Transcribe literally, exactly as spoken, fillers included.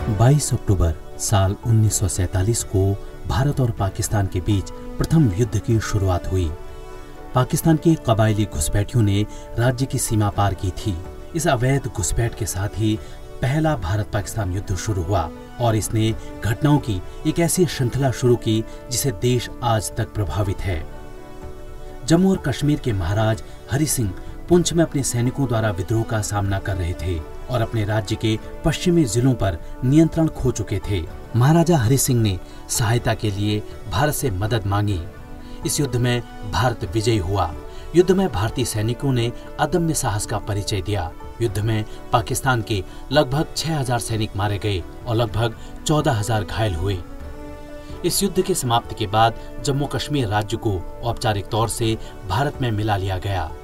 बाईस अक्टूबर साल उन्नीस सौ सैंतालीस को भारत और पाकिस्तान के बीच प्रथम युद्ध की शुरुआत हुई। पाकिस्तान के कबायली घुसपैठियों ने राज्य की सीमा पार की थी। इस अवैध घुसपैठ के साथ ही पहला भारत पाकिस्तान युद्ध शुरू हुआ और इसने घटनाओं की एक ऐसी श्रृंखला शुरू की जिसे देश आज तक प्रभावित है। जम्मू और कश्मीर के महाराज हरि सिंह पुंछ में अपने सैनिकों द्वारा विद्रोह का सामना कर रहे थे और अपने राज्य के पश्चिमी जिलों पर नियंत्रण खो चुके थे। महाराजा हरि सिंह ने सहायता के लिए भारत से मदद मांगी। इस युद्ध में भारत विजयी हुआ। युद्ध में भारतीय सैनिकों ने अदम्य साहस का परिचय दिया। युद्ध में पाकिस्तान के लगभग छह हज़ार सैनिक मारे गए और लगभग चौदह हज़ार घायल हुए। इस युद्ध के समाप्ति के बाद जम्मू कश्मीर राज्य को औपचारिक तौर से भारत में मिला लिया गया।